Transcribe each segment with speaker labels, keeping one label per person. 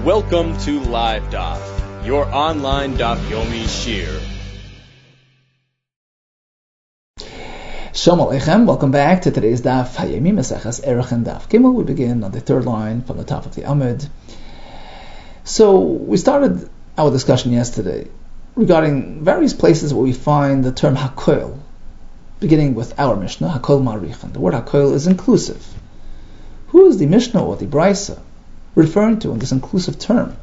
Speaker 1: Welcome to Live Daf, your online Daf Yomi Shir.
Speaker 2: Shalom Aleichem, welcome back to today's Daf Hayomi Maseches Erech and Daf Gimel. We begin on the third line from the top of the Amud. So we started our discussion yesterday regarding various places where we find the term Hakoil, beginning with our Mishnah, Hakoil Ma'arichan. The word Hakoil is inclusive. Who is the Mishnah or the Brisa referring to in this inclusive term?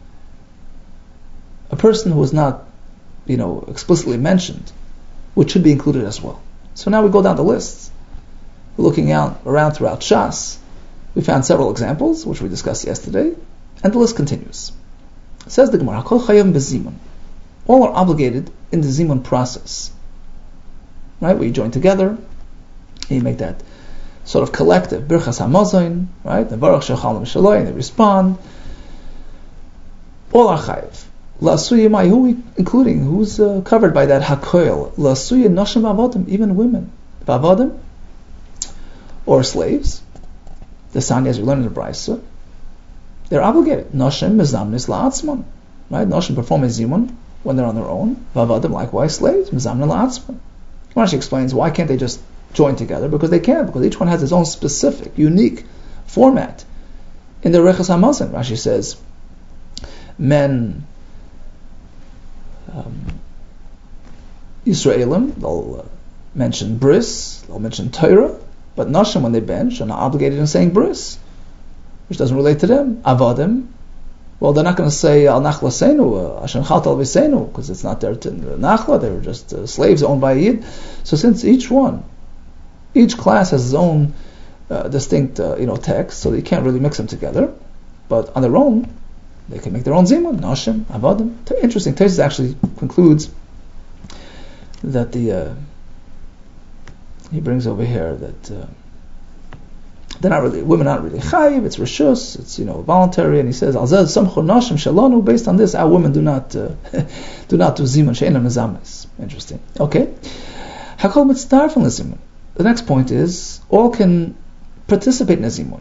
Speaker 2: A person who is not, explicitly mentioned, which should be included as well. So now we go down the list. We're looking around throughout Shas. We found several examples, which we discussed yesterday, and the list continues. It says the Gemara, Hakol Chayim Bezimun. All are obligated in the Zimun process. Right, where you join together, and you make that sort of collective Birchas HaMazon, right? The Baruch Shechalim Shaloi, and they respond. All are chayiv. La'asuya mai, including who's covered by that hakoil? La'asuya nashim avodim, even women, avodim, or slaves. The Sanya, as we learn in the Brisa, they're obligated. Nashim mezamnis la'atzman, right? Nashim perform a zimun when they're on their own. Vavadim, likewise, slaves mezamnin la'atzman. Rashi explains why can't they just join together? Because they can, because each one has its own specific, unique format. In the Rechas HaMazon, Rashi says, men, Yisraelim, they'll mention bris, they'll mention Torah, but Nashim, when they bench, are not obligated in saying bris, which doesn't relate to them. Avadim, well, they're not going to say al nachla seinu, ashen chalt al v'seinu, because it's not their nachla, they were just slaves owned by a yid. So since each class has its own distinct text, so you can't really mix them together, but on their own, they can make their own zimun, nashim, avadim. Interesting. Tosfos actually concludes that he brings over here that women are not really chayiv. It's rishus. It's voluntary. And he says alzeh samchu nashim shalanu. Based on this, our women do not do zimun she'ena mezames. Interesting. Okay. Hakol mitzdarfen lezimun. The next point is all can participate in a zimun.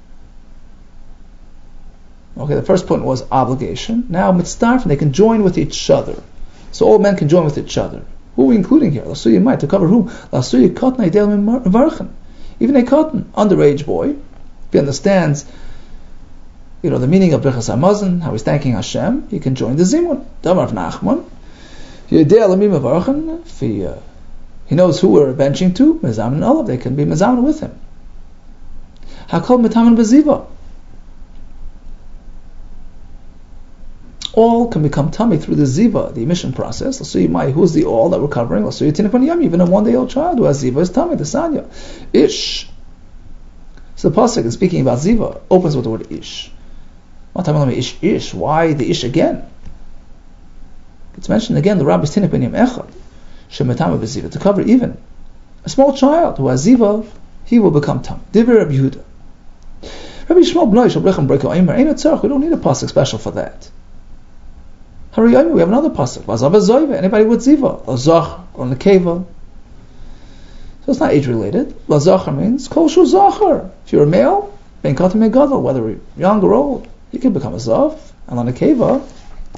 Speaker 2: Okay, the first point was obligation. Now, mitzdarfen, they can join with each other. So all men can join with each other. Who are we including here? Lasuya might, to cover who? Lasuya katan idel mevarchen. Even a katan, underage boy, if he understands, the meaning of Birchas HaMazon, how he's thanking Hashem, he can join the zimun. Damar Nachman, yidel mevarchen. If he knows who we're benching to, mezamin olav, they can be mezamin with him. Hakol metamin beziva. All can become tummy through the ziva, the emission process. Let's see who's the all that we're covering. Let's see even a 1-day-old child who has ziva is tummy, the sanya. Ish. So the pasuk is speaking about ziva, opens with the word ish. Ish. Why the ish again? It's mentioned again, the rabbis tinik ben yom echad, shemetame beziva, to cover even a small child who has ziva, he will become tummy. Divrei Rabbi Yehuda. Rabbi Shmuel b'nai shel brechem breko aimer, ain't a tzarech, we don't need a pasuk special for that. We have another pasuk. Anybody with ziva, lazach or nekeva. So it's not age related. Lazachar means kol shu zachar. If you're a male, ben katim megadol, whether you're young or old, you can become a zav. And nekeva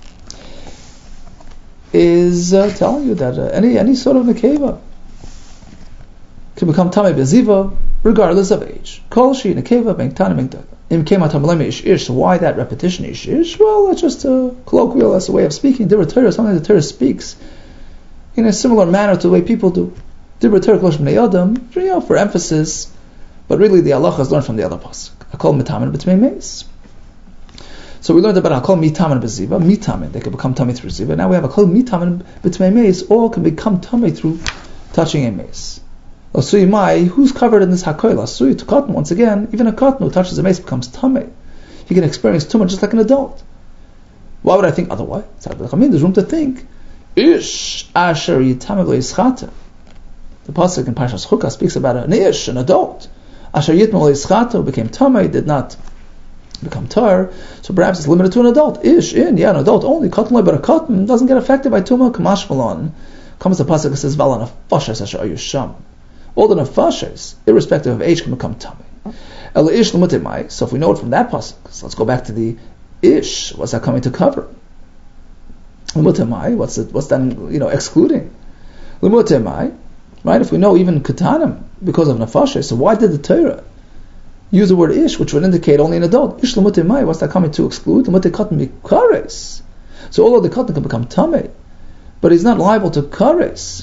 Speaker 2: is telling you that any sort of nekeva can become tamei beziva regardless of age. Kol shi nekeva ben katim megadol. So why that repetition ish? Well, it's just a colloquial, that's a way of speaking. Dibur Torah, something the Torah speaks in a similar manner to the way people do. Dibur Torah klosh b'nei adam, for emphasis, but really the halacha is learned from the other pasuk. Hakol mitamin b'tmei meis. So we learned about hakol mitamin b'ziva, mitamin, they can become tummy through ziva. Now we have hakol mitamin b'tmei meis, all can become tummy through touching a meis. Lasui mai, who's covered in this hakoil? Lasui to cotton. Once again, even a cotton who touches a mace becomes tamei. He can experience tumah just like an adult. Why would I think otherwise? There's room to think. Ish asher yitame v'yischata. The pasuk in Parshas Chukah speaks about an ish, an adult. Asher yitme v'yischata, who became tamei, did not become tar. So perhaps it's limited to an adult. Ish, an adult only. Cotton, but a cotton doesn't get affected by tumah. Kamash malon. Comes the pasuk that says valana fashas asher ayusham. All the nefashos, irrespective of age, can become tummy. So if we know it from that pasuk, so let's go back to the ish, what's that coming to cover? L'mutamai, what's that excluding? L'mutamai, right? If we know even katanim because of nefasheh, so why did the Torah use the word ish, which would indicate only an adult? Ish l'mutamai, what's that coming to exclude? L'mutai katan bikares. So although the katan can become tamei, but he's not liable to kares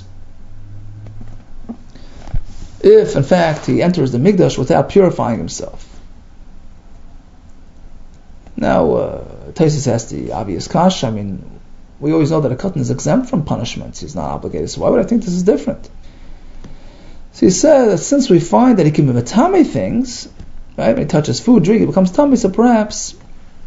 Speaker 2: if in fact he enters the mikdash without purifying himself. Now, Taisus has the obvious kash. I mean, we always know that a katan is exempt from punishments. He's not obligated. So why would I think this is different? So he said that since we find that he can be matame things, right? When he touches food, drink, it becomes tummy. So perhaps,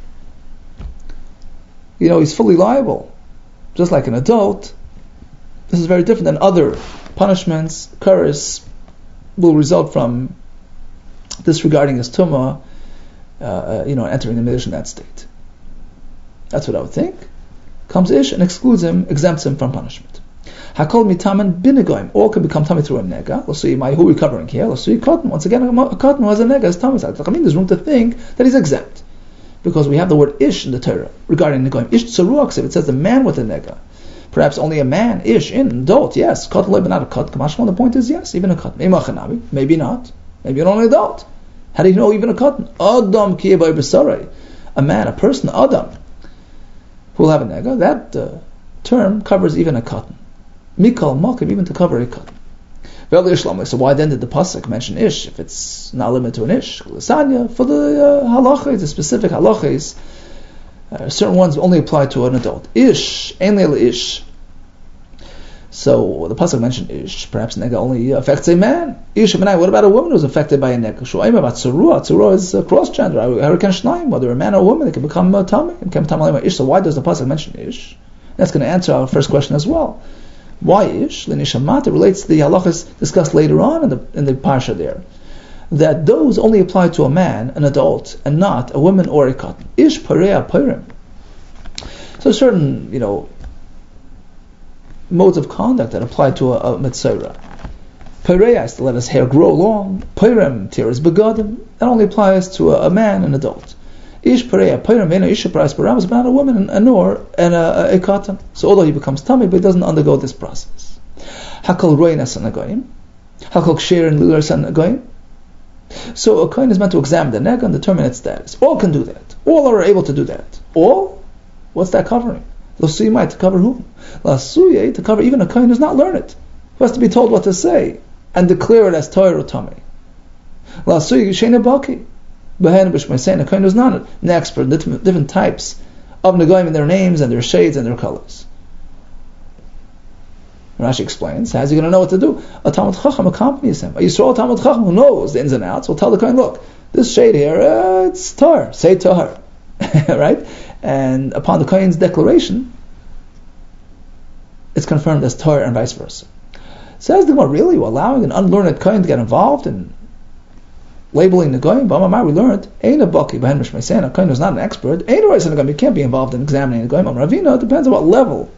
Speaker 2: he's fully liable, just like an adult. This is very different than other punishments. Kares will result from disregarding his tumah, entering the mikdash in that state. That's what I would think. Comes ish and excludes him, exempts him from punishment. Hakol mitaman binigoim. All can become tummy through a nega. Let's see, who are we covering here? Let's see, cotton. Once again, a cotton who has a nega is tummy. I mean, there's room to think that he's exempt, because we have the word ish in the Torah regarding negoim. Ish tzeruach, it says the man with a nega. Perhaps only a man, ish, in, adult, yes. Cotton, but not a cotton. Kamashma, the point is yes, even a cotton. Maybe not. Maybe only an adult. How do you know even a cotton? Adam kiyebay b'sarai. A man, a person, Adam, who will have a nega. That term covers even a cotton. Mikal malkim, even to cover a cotton. So why then did the pasuk mention ish if it's not limited to an ish? L'sanya, for the halachas, the specific halachas, certain ones only apply to an adult. Ish, ein leil ish. So the pasuk mentioned ish. Perhaps nega only affects a man. Ish b'nai. What about a woman who's affected by a nega? Shu'ayim about tzurua. Tzurua is cross gender. Harikan shnayim. Whether a man or a woman, they can become tamei. Ish. So why does the pasuk mention ish? That's going to answer our first question as well. Why ish? L'nishamat. It relates to the halachas discussed later on in the parsha there, that those only apply to a man, an adult, and not a woman or a cotton. Ish pareya pairim. So certain, modes of conduct that apply to a mitzvah. Pareya is to let his hair grow long. Pairim tiras begadim. That only applies to a man, an adult. Ish pareya pairim vena isha paras param is about a woman and a cotton. So although he becomes tummy, but he doesn't undergo this process. Hakol roinas and agoyim. Hakol ksher and lulas and agoyim. So a kohen is meant to examine the nega and determine its status. All can do that. All are able to do that. All? What's that covering? L'suyimai, to cover whom? L'suyei, to cover even a kohen who's not learned, who has to be told what to say and declare it as Torah or Tamei. L'suyei sheina baki, b'hen b'shmeisein, a kohen who's not an expert in different types of negoim in their names and their shades and their colors. Rashi explains, how's he going to know what to do? A Talmud Chacham accompanies him. A Yisrael Talmud Chacham who knows the ins and outs will tell the kohen, look, this shade here, it's tar, say tar. Right? And upon the kohen's declaration, it's confirmed as tar and vice versa. Says the Gemara, really? We're allowing an unlearned kohen to get involved in labeling the kohen? B'amamar, we learned, ain't a baki b'hen mishmeisein, a kohen who's not an expert, ain't a reis, you can't be involved in examining the kohen. Ravina, it depends on what level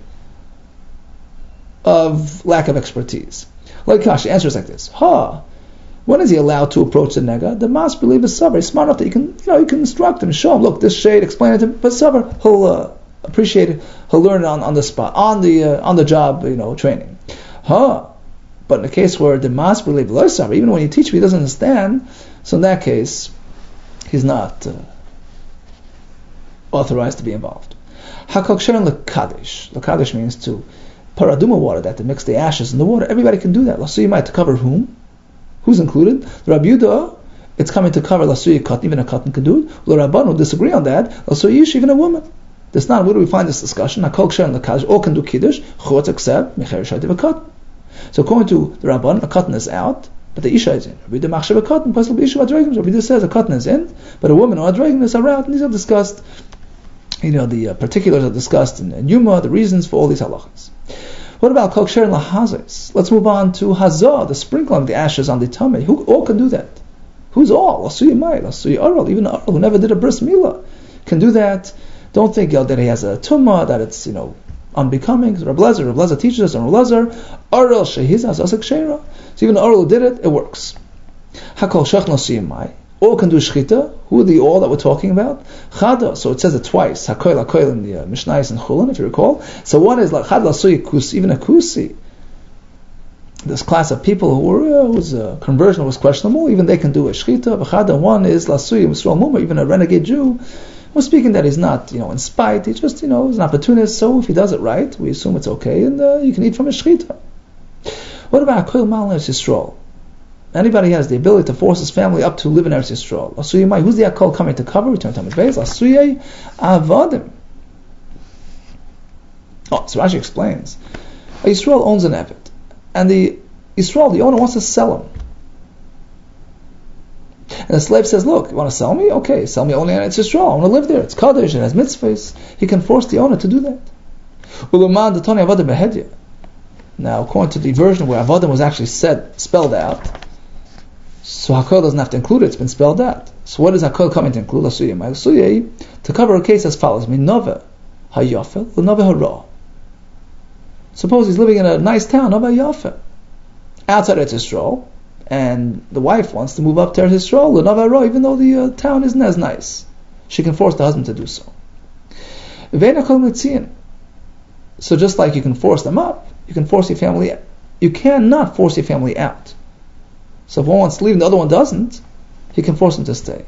Speaker 2: of lack of expertise. Like Kashi answers like this: when is he allowed to approach the nega? The mas believe is savar. He's smart enough that you can instruct him, show him, look, this shade, explain it to him. But savar, he'll appreciate it. He'll learn it on the spot, on the job, training. But in the case where the mas believe is savar, even when you teach him, he doesn't understand. So in that case, he's not authorized to be involved. Hakok sharon lekadesh. Lekadesh means to paraduma water, that to mix the ashes in the water. Everybody can do that. So you might to cover whom? Who's included? The Rabbi Yehuda, it's coming to cover Lasuyi cotton, even a cotton can do it. The Rabbanu disagree on that. Lasuyi ish, even a woman. That's not, where do we find this discussion? Hakol ksher and lekadesh, all can do kiddush, chutz except mecher shaytiv a cotton. So according to the Rabban, a cotton is out, but the isha is in. Rabbi Yehuda machshav a cotton, pasal b'isha v'adregim. Rabbi Yehuda says a cotton is in, but a woman or a adregim is out. And these are discussed, the particulars are discussed in Yuma, the reasons for all these halachas. What about kol ksher and lahazes? Let's move on to hazah, the sprinkling of the ashes on the tummy. Who all can do that? Who's all? Lasuyi mai, lasuyi aral, even aral who never did a bris milah can do that. Don't think that he has a tumah, that it's unbecoming. Rav Lezer teaches us, and Rav Lezer aral shehizas asik sheira. So even aral who did it, it works. Hakol shech lasuyi mai. all can do shchita. Who are the all that we're talking about? Chada. So it says it twice. Hakoil, hakoil in the Mishnayos and Chulin, if you recall. So one is like chad lasuy kusi, even a kusi. This class of people whose conversion was questionable, even they can do a shchita. V'chada. One is lasuy Yisrael muma, even a renegade Jew. We're speaking that he's not, in spite. He just, is an opportunist. So if he does it right, we assume it's okay, and you can eat from his shchita. What about hakoil mal Eretz Yisrael? Anybody has the ability to force his family up to live in Eretz Yisrael. Who's the Akol coming to cover? Return to Talmud Beis. Asuyei avadim. So Rashi explains. Yisrael owns an Eved, and the owner, wants to sell him. And the slave says, "Look, you want to sell me? Okay, sell me only in Eretz Yisrael. I want to live there. It's Kaddish, it has mitzvahs." He can force the owner to do that. Now, according to the version where avadim was actually spelled out, so hakoil doesn't have to include it, it's been spelled out. So what is hakoil coming to include? To cover a case as follows. Minove hayafel, l'nove hara. Suppose he's living in a nice town, Nove Hayafel, outside Eretz Yisrael, and the wife wants to move up to Eretz Yisrael, l'nove hara, even though the town isn't as nice. She can force the husband to do so. So just like you can force them up, you can force your family out. You cannot force your family out. So if one wants to leave and the other one doesn't, he can force them to stay.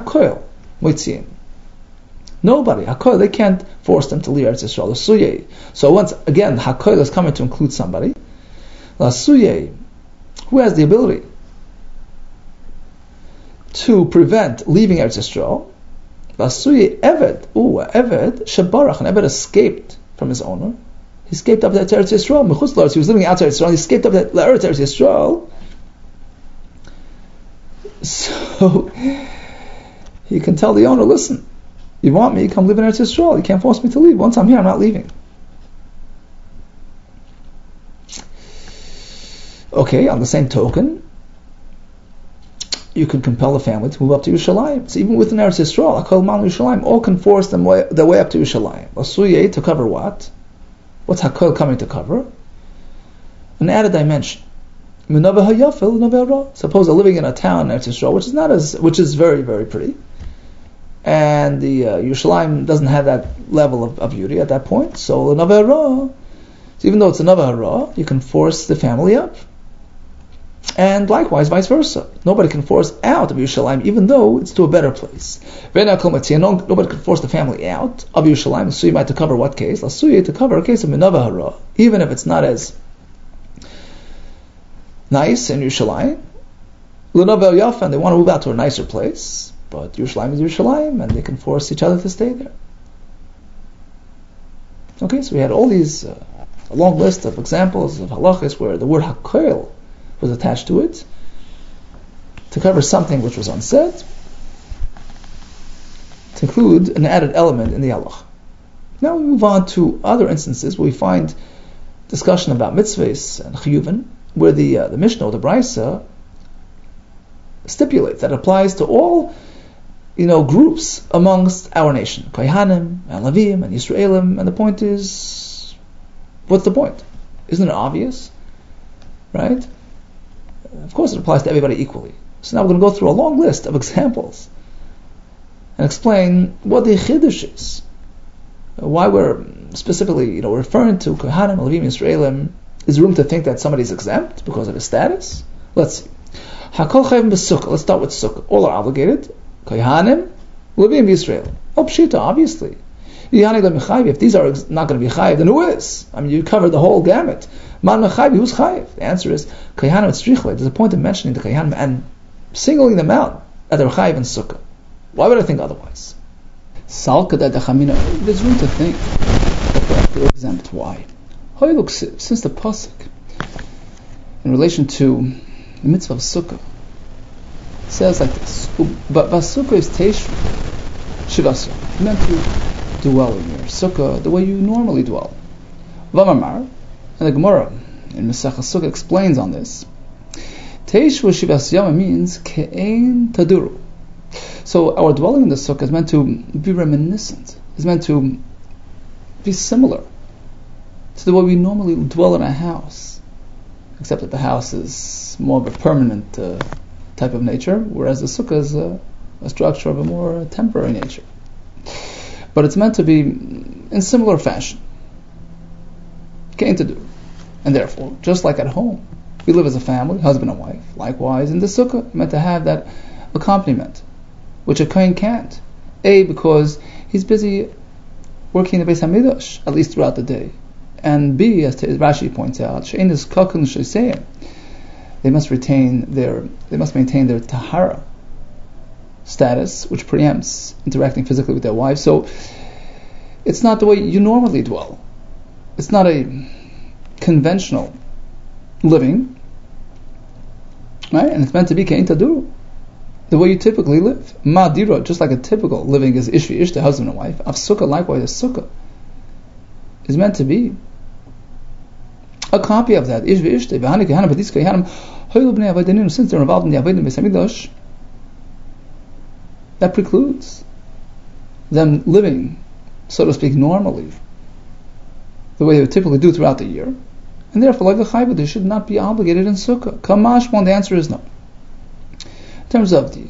Speaker 2: Nobody, hakoil, they can't force them to leave Eretz Yisrael. So once again, hakoil is coming to include somebody. Who has the ability to prevent leaving Eretz Yisrael. Eved, Shabarach, an Eved escaped from his owner. He escaped up to Eretz Yisrael. He was living outside Israel. He escaped up to Eretz Yisrael. So he can tell the owner, "Listen, you want me? Come live in Eretz Yisrael. You can't force me to leave. Once I'm here, I'm not leaving." Okay. On the same token, you can compel the family to move up to Yerushalayim. So even within Eretz Yisrael, Akol Mal Yerushalayim, all can force their way up to Yerushalayim. Asuyeh, to cover what? What's Hakol coming to cover? An added dimension. Suppose they're living in a town in Eretz Yisrael, which is very, very pretty, and the Yerushalayim doesn't have that level of beauty at that point. So even though it's a Nove Hara, you can force the family up. And likewise, vice versa. Nobody can force out of Yerushalayim, even though it's to a better place. Nobody can force the family out of Yerushalayim. Asuyim to cover what case? Asuyim to cover a case of Nove Hara, even if it's not as nice in Yerushalayim. L'Nove Yafa, and they want to move out to a nicer place, but Yerushalayim is Yerushalayim, and they can force each other to stay there. Okay, so we had all these, a long list of examples of halachas where the word hakoil was attached to it to cover something which was unsaid, to include an added element in the halach. Now we move on to other instances where we find discussion about mitzvahs and chiyuvin, where the Mishnah or the Brisa stipulates that it applies to all groups amongst our nation, Kohanim and Levim and Yisraelim, and the point is, what's the point? Isn't it obvious? Right? Of course it applies to everybody equally. So now we're going to go through a long list of examples and explain what the chiddush is. Why we're specifically referring to Kohanim, Levim, Yisraelim. Is there room to think that somebody's exempt because of his status? Let's see. Hakol chayvim b'sukkah. Let's start with sukkah. All are obligated. Kohanim, Levim, Yisrael. Pshita, obviously. If these are not going to be chayiv, then who is? I mean, you covered the whole gamut. Man mechayiv, who's chayiv? The answer is Kohanim tzrichle. There's a point of mentioning the Kohanim and singling them out that they're chayiv in sukkah. Why would I think otherwise?
Speaker 3: There's room to think that they're exempt. Why? Look, since the pasuk in relation to the mitzvah of sukkah says like this, but sukkah is teishru shivasya, meant to dwell in your sukkah the way you normally dwell. V'amar, and the Gemara in Masechah Sukkah explains on this. Teishru shivasya means ke'ein taduru. So our dwelling in the sukkah is meant to be reminiscent. Is meant to be similar to the way we normally dwell in a house, except that the house is more of a permanent type of nature, whereas the sukkah is a structure of a more temporary nature. But it's meant to be in similar fashion. Came to do. And therefore, just like at home, we live as a family, husband and wife. Likewise, in the sukkah, you're meant to have that accompaniment, which a kohen can't. A, because he's busy working in the Beis HaMikdash, at least throughout the day. And B, as Rashi points out, she'ein nizkakin l'sheiseiim. They must maintain their tahara status, which preempts interacting physically with their wives. So it's not the way you normally dwell. It's not a conventional living, right? And it's meant to be kein tadur, the way you typically live. Ma'adira, just like a typical living is ishvi ishta, husband and wife. Av sukkah, likewise, a sukkah is meant to be a copy of that. Ishvi ishta, v'hani kehanim, v'dis kehanim, hoylu b'nei avodanim, since they're involved in the avodim Beis HaMikdash, that precludes them living, so to speak, normally, the way they would typically do throughout the year. And therefore, like the chayva, they should not be obligated in sukkah. Kamash, the answer is no. In terms of the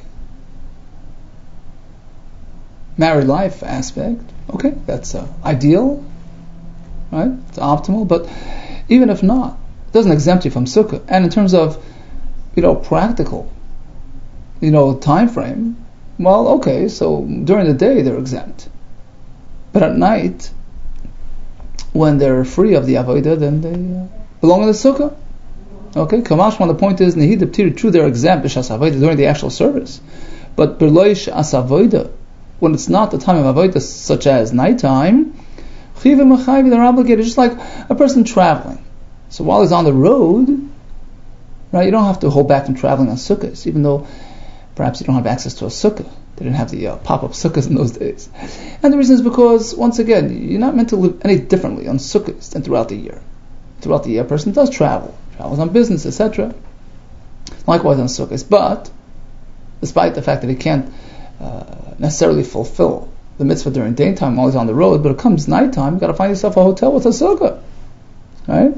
Speaker 3: married life aspect, okay, that's ideal, right? It's optimal, but even if not, it doesn't exempt you from sukkah. And in terms of, practical, time frame, well, okay, so during the day they're exempt. But at night, when they're free of the avodah, then they belong in the sukkah. Okay, Kamashman, the point is, Nehid B'tir, true, they're exempt b'shas avodah during the actual service. But b'loish as avodah, when it's not the time of avodah, such as nighttime, chivim v'chayvi, they're obligated, just like a person traveling. So while he's on the road, right, you don't have to hold back from traveling on sukkahs, even though perhaps you don't have access to a sukkah. They didn't have the pop-up sukkahs in those days. And the reason is because, once again, you're not meant to live any differently on sukkahs than throughout the year. Throughout the year, a person does travels on business, etc. Likewise on sukkahs. But, despite the fact that he can't necessarily fulfill the mitzvah during daytime while he's on the road, but it comes nighttime, you've got to find yourself a hotel with a sukkah. Right?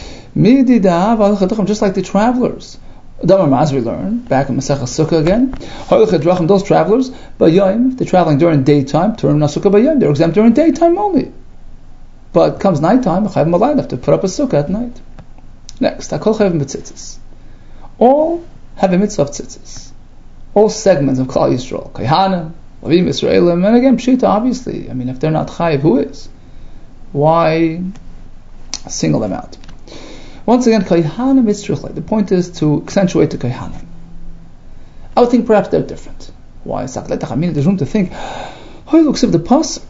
Speaker 3: Just like the travelers. As we learn back in Masechah Sukkah again, those travelers, if they're traveling during daytime, they're exempt during daytime only. But comes nighttime, they have to put up a sukkah at night. Next, all have a mitzvah of tzitzis. All segments of Klal Yisrael, Kohanim, Levim, Yisraelim, and again Pshita, obviously. I mean, if they're not chayiv, who is? Why single them out? Once again, Kohanim Mitzruchle. The point is to accentuate the Kohanim. I would think perhaps they're different. Why? There's room to think. Looks if the pasuk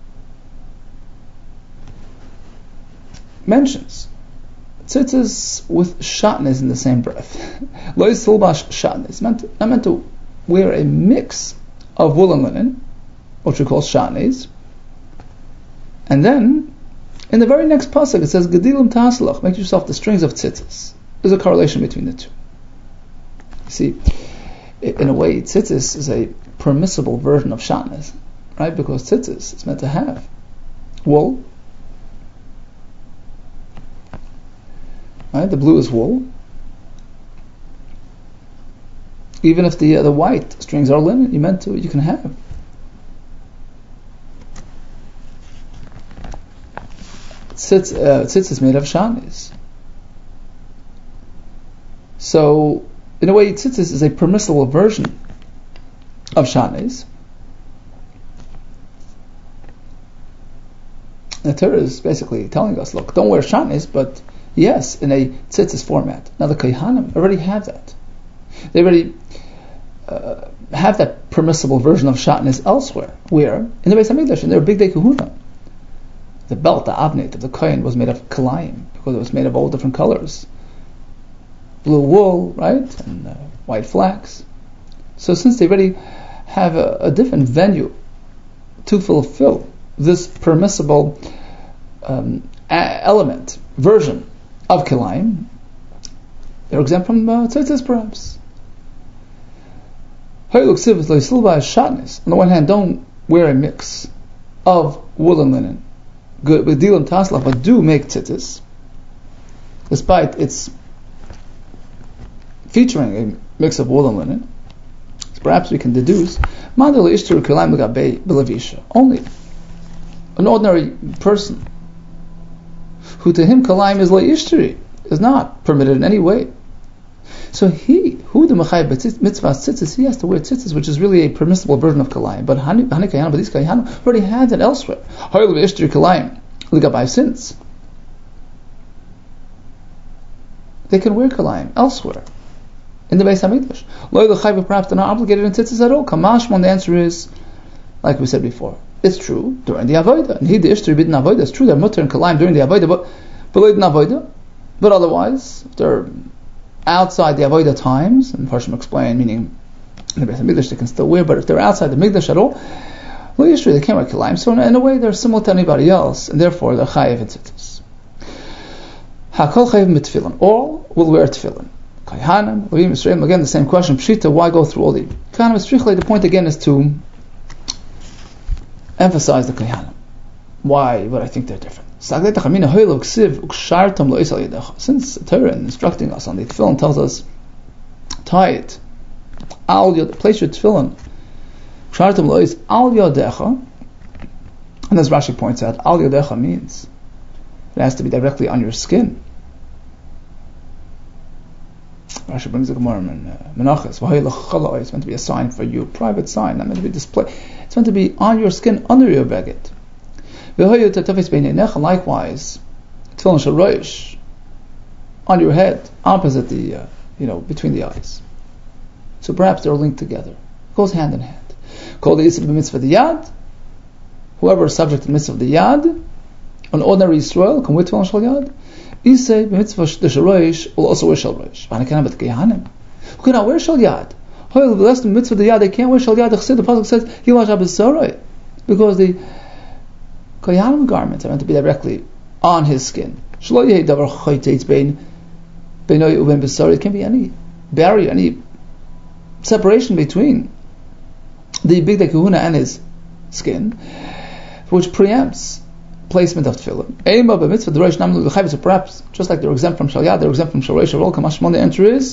Speaker 3: mentions tzitzis with shatnez in the same breath. Lo yistilbash shatnez. Not meant to wear a mix of wool and linen, which we call shatnez. And then, in the very next pasuk, it says, Gedilim taslach, make yourself the strings of tzitzis. There's a correlation between the two. You see, in a way, tzitzis is a permissible version of shatnez, right? Because tzitzis is meant to have wool, right? The blue is wool. Even if the white strings are linen, you can have. Tzitz is made of shatnez. So, in a way, tzitzis is a permissible version of shatnez. The Torah is basically telling us, look, don't wear shatnez, but yes, in a tzitzis format. Now the Kohanim already have that. They already have that permissible version of shatnez elsewhere. Where? In the Beis HaMikdash, in their big day kahuna. The belt, the avnet of the kohen was made of kalayim, because it was made of all different colors. Blue wool, right, and white flax. So since they already have a different venue to fulfill this permissible element, version of kalayim, they're exempt from tzitzis perhaps. On the one hand, don't wear a mix of wool and linen. Good, with dilim taslach, but do make tzitzis, despite its featuring
Speaker 2: mix of wool and linen. So perhaps we can deduce only an ordinary person who to him kalayim is le'ishtiri is not permitted in any way. So he has to wear tzitzis, which is really a permissible version of kalayim. But these kayanim already had it elsewhere. Since they can wear kalayim elsewhere in the Beis Hamikdash. Perhaps they're not obligated in tzitzis at all. Kamashmon, the answer is, like we said before, it's true during the avodah. And he the ishtri bidin avodah. It's true they're mutter and kalayim during the avodah, but below the avodah. But otherwise, if they're outside the avodah times, and Parshim explain, meaning in the Beis Hamikdash they can still wear, but if they're outside the Mikdash at all, lo yishri, they can't wear kalayim. So in a way, they're similar to anybody else, and therefore they're chayiv in tzitzis. Hakol chayiv mitfilin. All will wear tefillin. Kayhanim, Levim, Yisrael. Again, the same question. Pshita, why go through all the Kayhanim? Strictly, the point again is to emphasize the Kayhanim. Why? But I think they're different. Since the Torah instructing us on the tefillin tells us, tie it, place your tefillin, al yodecha, and as Rashi points out, al yodecha means it has to be directly on your skin. Rashi brings the Gemara in Menachos. It's meant to be a sign for you, a private sign, not meant to be displayed. It's meant to be on your skin, under your beged. Likewise, tefillin shel rosh, on your head, opposite the, between the eyes. So perhaps they're linked together. It goes hand in hand. Called the Yisrael b'mitzvah the Yad. Whoever is subject to the mitzvah of the Yad, an ordinary Yisrael, can wear tefillin shel Yad. Isay b'mitzvah the shel rosh will also wear shel rosh. Who cannot wear shel Yad? Less than mitzvah the Yad, they can't wear shel Yad. The pasuk says hilash abesaray, because the Kohanim garments are meant to be directly on his skin. It can't be any barrier, any separation between the bigdei kehuna and his skin, which preempts placement of tefillin. So perhaps, just like they're exempt from shal yad, they're exempt from shal rosh. The answer is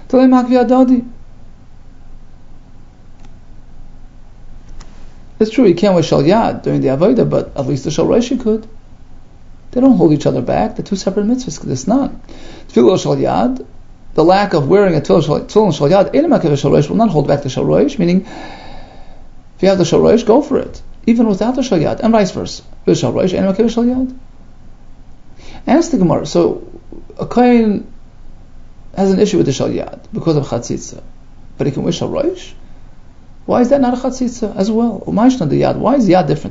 Speaker 2: it's true, you can't wear shal yad during the avodah, but at least the shal rosh you could. They don't hold each other back. They're two separate mitzvahs. There's none. Tefillah shal yad, the lack of wearing a tefillah shal yad, shal rosh will not hold back the shal rosh. Meaning, if you have the shal rosh, go for it, even without the shal yad, and vice versa. With shal rosh, shal yad. Ask the Gemara. So a kohen has an issue with the shal yad because of chatzitza, but he can wear shal rosh. Why is that not a chatzitza as well? Why is the yad different?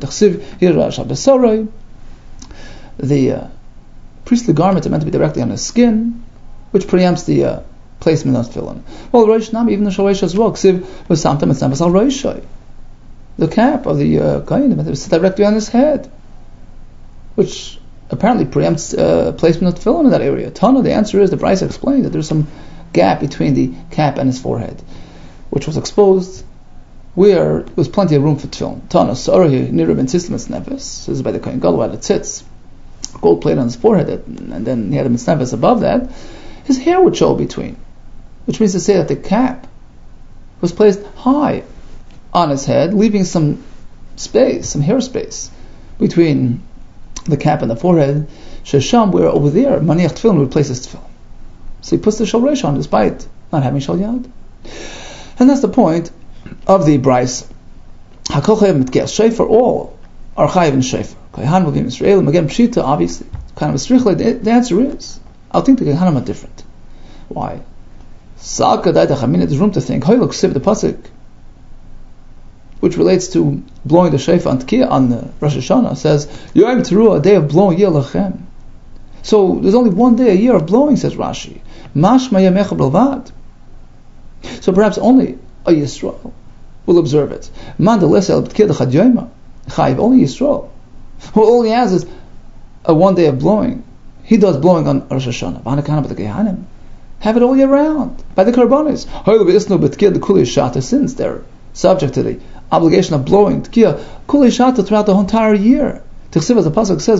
Speaker 2: The priestly garments are meant to be directly on his skin, which preempts the placement of tefillin. Well, rosh nam, even the shalosh as well. The cap of the kohen is meant to sit directly on his head, which apparently preempts placement of tefillin in that area. Tana, the answer is, the Brisa explained that there's some gap between the cap and his forehead, which was exposed, where there was plenty of room for tefillin. Tana, Sarahi, Nirab and Tislimus Nevis, this is by the Kohen Gadol, had a tzitz, gold plate on his forehead, and then he had a mitznevis above that. His hair would show between, which means to say that the cap was placed high on his head, leaving some space, some hair space, between the cap and the forehead. Shesham, where over there, maniach tefillin would place his tefillin. So he puts the shal rosh on, despite not having shal yad. And that's the point of the Bryce. Hakol chayav mitgeas shofar, all are chayav in shofar. Kohanim Levim Yisrael, again pshita, obviously, kind of strichtly. The answer is, I think the Kohanim are different. Why? There's room to think. Hoylok siv the pasuk, which relates to blowing the shofar on Tkiyah on the Rosh Hashanah, says Yom Teruah, a day of blowing Yeh Lachem. So there's only one day a year of blowing, says Rashi. Mashma Yamecha B'Lvad. So perhaps only a Yisrael will observe it. Only Yisrael. Well, all he has is a one day of blowing. He does blowing on Rosh Hashanah. Have it all year round by the Karbanis. Since they're subject to the obligation of blowing Tkiyah Kuli Shata throughout the whole entire year. As the pasuk says,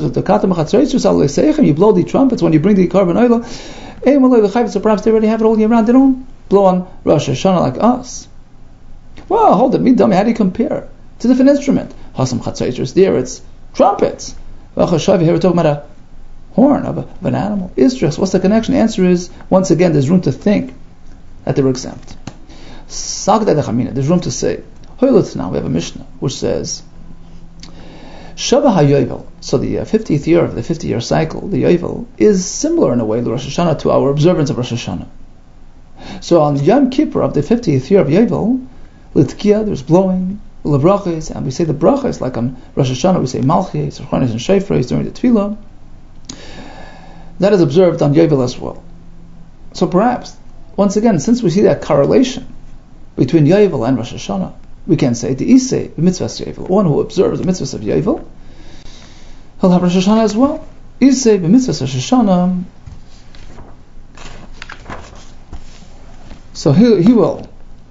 Speaker 2: you blow the trumpets when you bring the carbon oil. So perhaps they already have it all year round. They don't blow on Rosh Hashanah like us. Well, hold it, me dummy, how do you compare? It's a different instrument. Hasam Chatzaitres, there it's trumpets. Here we're talking about a horn of an animal. Isdris, what's the connection? The answer is, once again, there's room to think that they're exempt. There's room to say. Now we have a Mishnah which says, Shavah HaYovel, so the 50th year of the 50-year cycle, the Yovel, is similar in a way, the Rosh Hashanah, to our observance of Rosh Hashanah. So on Yom Kippur of the 50th year of Yovel, Litkia, there's blowing, Lebrachas, and we say the brachas, like on Rosh Hashanah, we say Malchis, Rechonis, and Shofars during the Tefillah. That is observed on Yovel as well. So perhaps, once again, since we see that correlation between Yovel and Rosh Hashanah, we can say the Isei b'mitzvahs Yovel, one who observes the mitzvahs of Yovel, he'll have Rosh Hashanah as well. Isei b'mitzvahs Rosh Hashanah, so he will.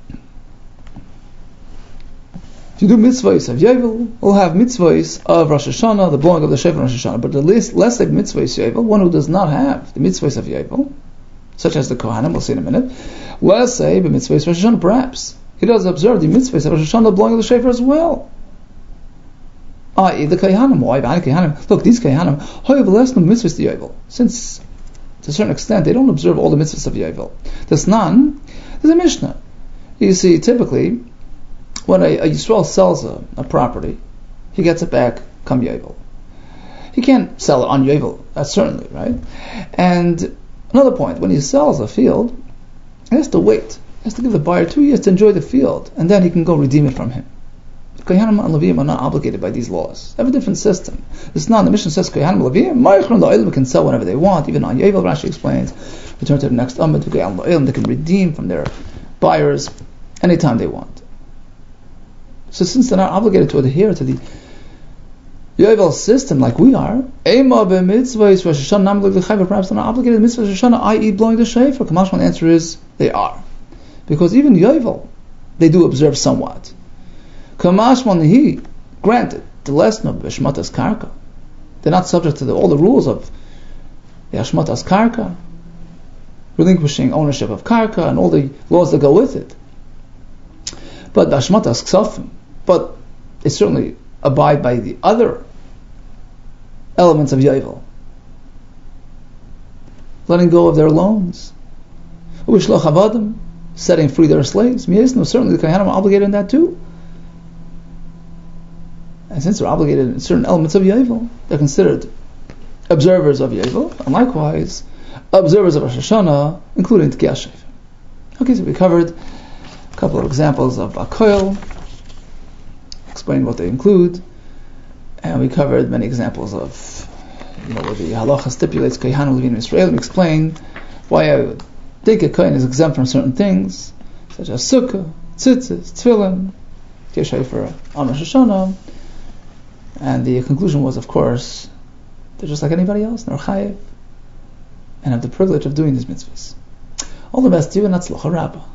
Speaker 2: If you do mitzvahs of Yovel, we'll have mitzvahs of Rosh Hashanah, the blowing of the shofar Rosh Hashanah. But the less like mitzvahs Yovel, one who does not have the mitzvahs of Yovel, such as the Kohanim, we'll see in a minute, let's say b'mitzvahs Rosh Hashanah, perhaps he does observe the mitzvahs of Rosh Hashanah, the blowing of the shofar as well. I.e., the Kohanim. Why? Look, these Kohanim, mitzvahs to Yovel. Since, to a certain extent, they don't observe all the mitzvahs of Yovel. There's a Mishnah. You see, typically, when a Yisrael sells a property, he gets it back come Yovel. He can't sell it on Yovel, that's certainly, right? And another point, when he sells a field, he has to wait. He has to give the buyer 2 years to enjoy the field, and then he can go redeem it from him. Kohanim and Levim are not obligated by these laws. They have a different system. The Mishnah says Kohanim and Levim can sell whenever they want, even on Yovel. Rashi explains, return to the next Amud, they can redeem from their buyers anytime they want. So since they're not obligated to adhere to the Yovel system like we are, perhaps they're not obligated to mitzvahs Rosh Hashanah, i.e. blowing the shofar. The answer is they are. Because even Yovel, they do observe somewhat. Granted, the lesson of Hashmatas Karka, they're not subject to all the rules of the Hashmatas Karka, relinquishing ownership of Karka and all the laws that go with it. But the Hashmatas Ksafim, but they certainly abide by the other elements of Yovel. Letting go of their loans. U'ishloch avadim, setting free their slaves. Certainly the Kohanim are obligated in that too. And since they're obligated in certain elements of Yovel, they're considered observers of Yovel, and likewise observers of Rosh Hashanah, including Tkiyah Shofar. Okay, so we covered a couple of examples of Bakoil, explained what they include, and we covered many examples of where the halacha stipulates Kohanim Levim Israel, and explained why I would think a Kohen is exempt from certain things, such as Sukkah, Tzitzis, Tefillin, Tkiyah Shofar on Rosh Hashanah. And the conclusion was, of course, they're just like anybody else, they're chayev, and have the privilege of doing these mitzvahs. All the best to you, and Hatzlacha Rabbah.